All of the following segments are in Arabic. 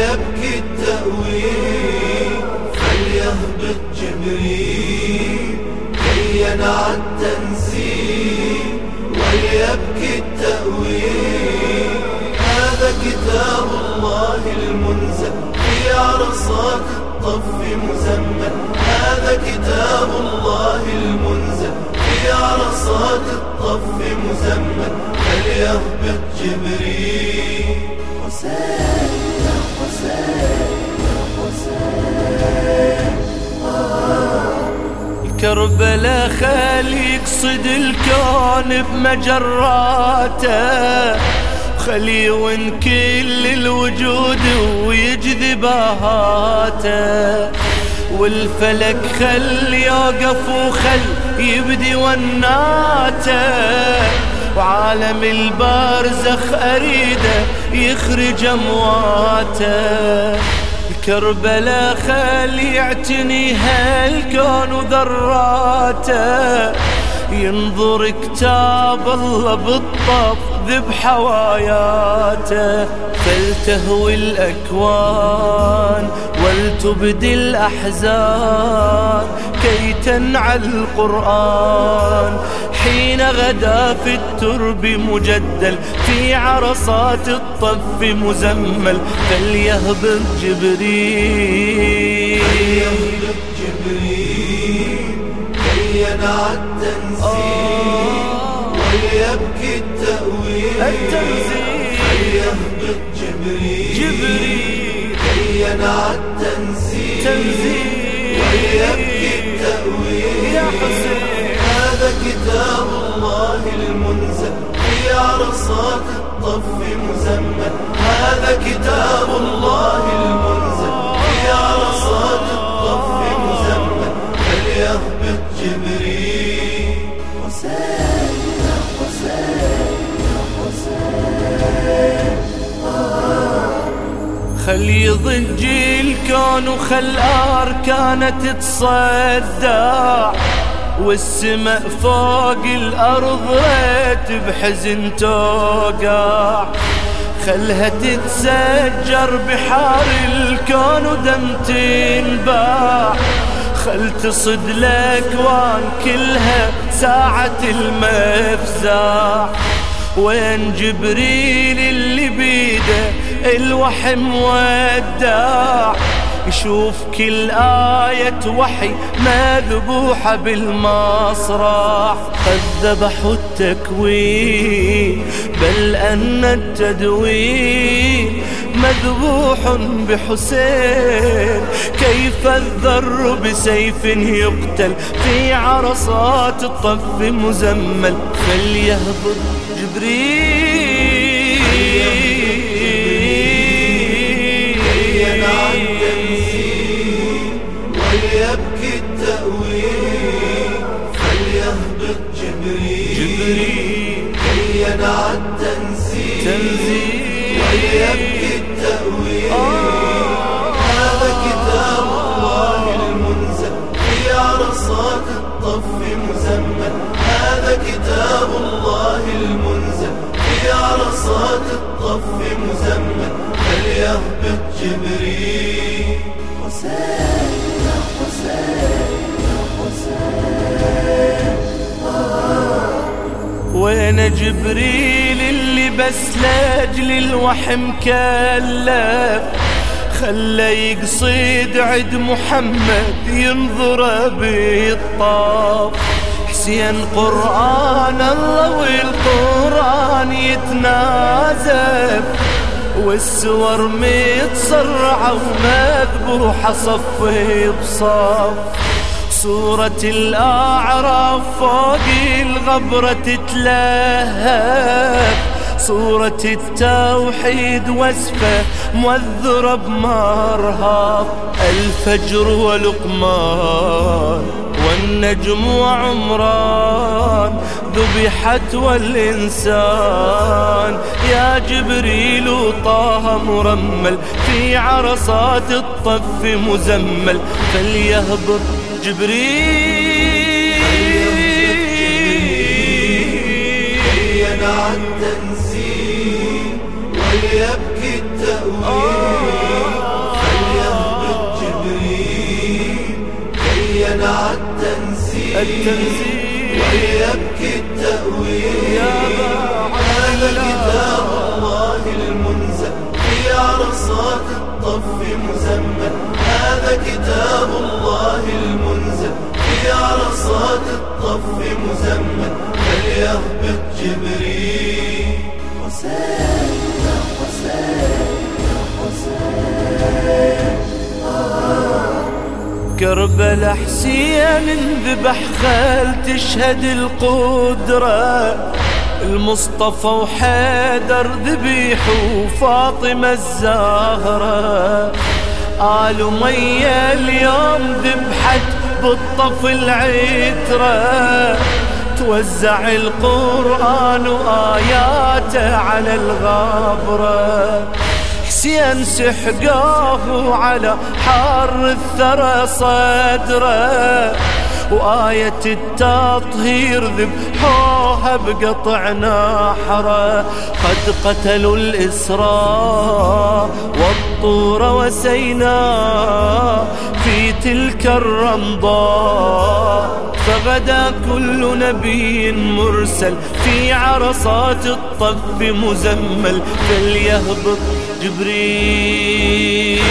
وليبكي التأويل، فليهبط جبريل كي ينعى التنزيل. وليبكي التأويل، هذا كتاب الله المنزل في عرصات الطف مزمل. هذا كتاب الله المنزل في عرصات الطف مزمل. فليهبط جبريل. حسين يا حسين يا حسين. كربلاء خلي يقصد الكون بمجراته، خلي يون كل الوجود ويجذب آهاته، والفلك خل يوقف وخل يبدي وناته، وعالم البرزخ أريده يخرج أمواته. كربلاء خلي يعتني هالكون وذراته، ينظر كتاب الله بالطف ذبح واياته. فلتهوي الأكوان ولتبدي الأحزان، كي تنعى القرآن حين غدا في الترب مجدل، في عرصات الطف مزمل. فليهبط جبريل كي ينعى التنزيل. وليبكي التأويل، فليهبط جبريل كي ينعى التنزيل. وليبكي التأويل يا حسين، هذا كتاب الله المنزل في عرصات الطف مزمل. هذا كتاب الله المنزل في عرصات الطف مزمل. فليهبط جبريل. حسين يا حسين يا حسين. خل يضج الكون وخل أركانه تتصدع، والسماء فوق الأرض ريت بحزن توقع. خلها تتسجر بحار الكون ودم تنباع، خل تصد الأكوان كلها ساعة المفزع. وين جبريل اللي بيده الوحي مودع، يشوف كل آية وحي مذبوحة بالمصرع. قد ذبحوا التكوين بل أن التدوين مذبوح بحسين. كيف الذر بسيف يقتل في عرصات الطف مزمل. فليهبط جبريل وليبكي التأويل. فليهبط جبريل كي ينعى التنزيل. وليبكي التأويل، هذا كتاب الله المنزل في عرصات الطف مزمل. هذا كتاب الله المنزل في عرصات الطف مزمل. فليهبط جبريل. حسين يا حسين يا حسين. وين جبريل اللي بس لاجل الوحي مكلف، خلى يقصد عد محمد ينظر بالطاف. حسين قرآن الله والقرآن يتنازف، والسور متصرعة ومذبوحة صف بصف. سورة الأعراف فوق الغبرة تتلهف، سورة التوحيد وسفة موذرة بمرهف. الفجر ولقمان والنجم وعمران ذبحت والإنسان. يا جبريل طه مرمل في عرصات الطف مزمل. فليهبط جبريل ينعى التنزيل. وليبكي التأويل، التنزيل ويبكي التأويل. هذا كتاب الله المنزل في عرصات الطف مزمل. هذا كتاب الله المنزل في عرصات الطف مزمل. فليهبط جبريل. حسين يا حسين يا حسين. كربلا حسين انذبح خال تشهد القدرة. المصطفى وحيدر ذبيح وفاطمة الزهرة. آل مية اليوم ذبحت بالطف العترة. توزع القرآن وآياته على الغابرة. حسين سحقاه على حار الثرى صدره. وآية التطهير ذبحوها بقطع نحره. قد قتلوا الإسراء والطور وسيناء في تلك الرمضاء. فغدا كل نبي مرسل في عرصات الطف مزمل. فليهبط جبريل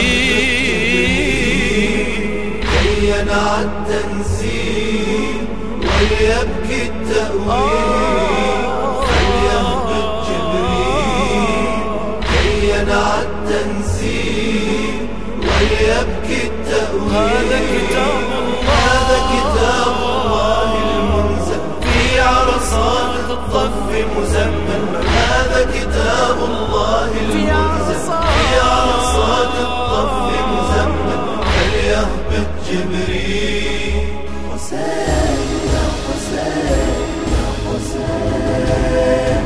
ينع التنزيل وليبكي التأويل. فليهبط جبريل ينع التنزيل وليبكي التأويل. هذا كتاب الله المنزل في عرصات الطف مزمل. هذا كتاب الله المنزل في عرصات الطف مزمل. فليهبط جبريل. حسين يا حسين يا حسين.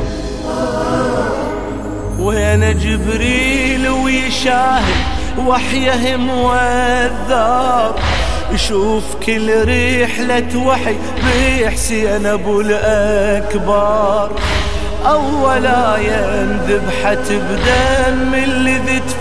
وين جبريل ويشاهد وحيه موذر. يشوف كل رحلة وحي بحسين أبو الأكبر. أولا ينذبحت بدم اللي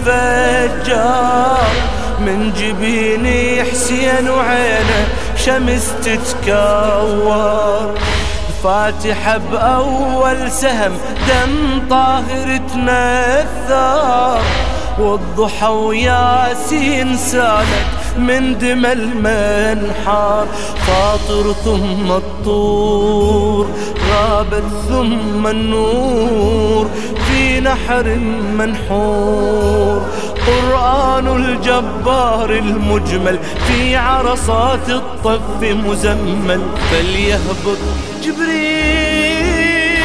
تفجر من جبين حسين وعينه شمس تتكور. فاتحة بأول سهم دم طاهر تنثر. والضحى وياسين سالت من دم المنحار. فاطر ثم الطور غابت ثم النور في نحر منحور. قرآن الجبار المجمل في عرصات الطف مزمل. فليهبط جبريل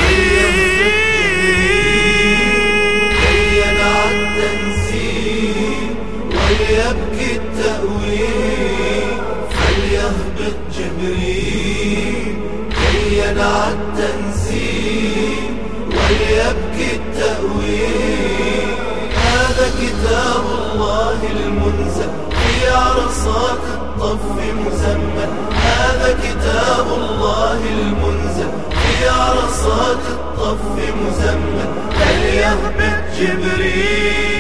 ينع التنزيل وليبكي التأويل. فليهبط جبريل ينع التنزيل وليبكي التأويل. هذا كتاب الله المنزل في عرصات الطف مزمل. هذا كتاب الله المنزل في عرصات الطف مزمل. فليهبط جبريل